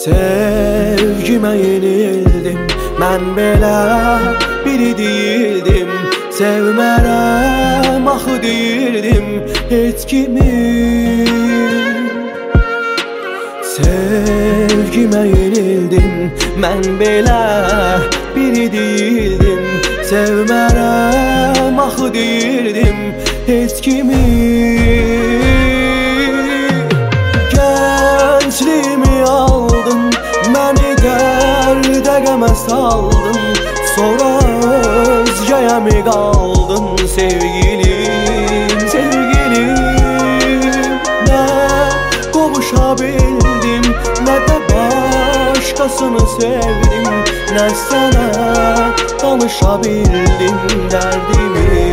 Sevgime yenildim, mən belə biri değildim. Sevmərəm axı deyirdim heç kimi. Sevgime yenildim, mən belə biri değildim. Sevmərəm axı deyirdim heç kimi. Gençliğimi aldın, məni dərdə qəmə saldın. Sonra özgəyə mi qaldın sevgilim, sevgilim? Nə qovuşa bildim, nə də başqasını sevdim. Nə sənə danışa bildim dərdimi.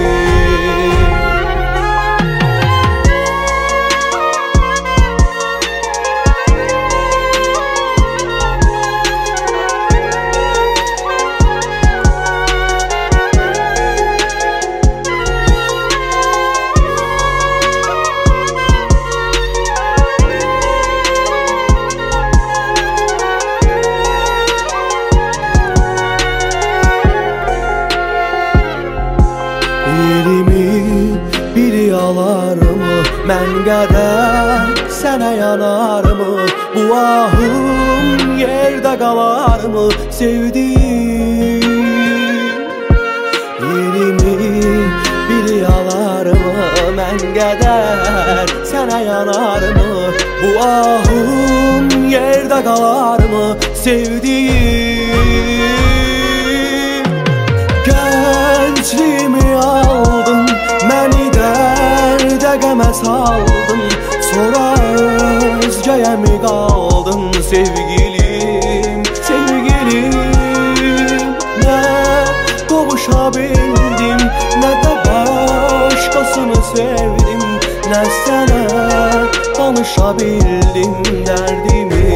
Biri yalarmı, mən qədər sənə yanarmı? Bu ahım yerdə qalarmı sevdiğim? Biri yalarmı, mən qədər sənə yanarmı? Bu ahım yerdə qalarmı sevdiğim? Gençliğimi aldın, məni dərdə qəmə saldın. Sonra özgəyə mi qaldın sevgilim, sevgilim? Nə qovuşa bildim, nə də başqasını sevdim. Nə sənə danışa bildim dərdimi.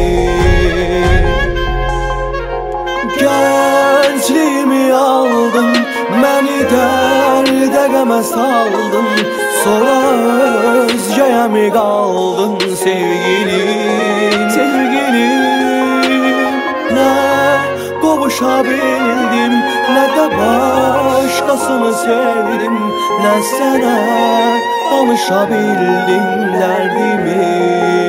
Gençliğimi aldın, məni dərdə qəmə saldın. Sonra özgəyə mi qaldın sevgilim, sevgilim? Nə qovuşa bildim, nə də başqasını sevdim. Nə sənə danışa bildim dərdimi.